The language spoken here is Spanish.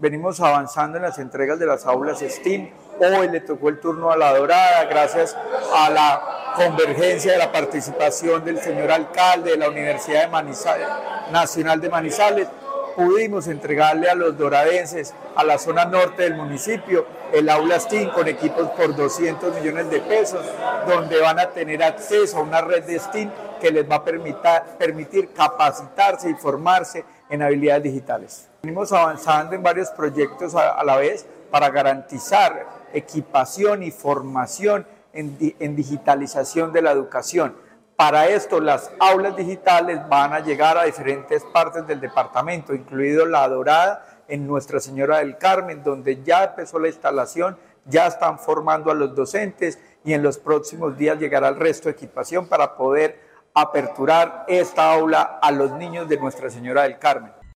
venimos avanzando en las entregas de las aulas STEAM. Hoy le tocó el turno a La Dorada, gracias a la convergencia de la participación del señor alcalde de la Universidad Nacional de Manizales. Pudimos entregarle a los doradenses, a la zona norte del municipio, el aula STEAM con equipos por 200 millones de pesos, donde van a tener acceso a una red de STEAM que les va a permitir capacitarse y formarse en habilidades digitales. Venimos avanzando en varios proyectos a la vez para garantizar equipación y formación en digitalización de la educación. Para esto, las aulas digitales van a llegar a diferentes partes del departamento, incluido La Dorada, en Nuestra Señora del Carmen, donde ya empezó la instalación, ya están formando a los docentes y en los próximos días llegará el resto de equipación para poder aperturar esta aula a los niños de Nuestra Señora del Carmen.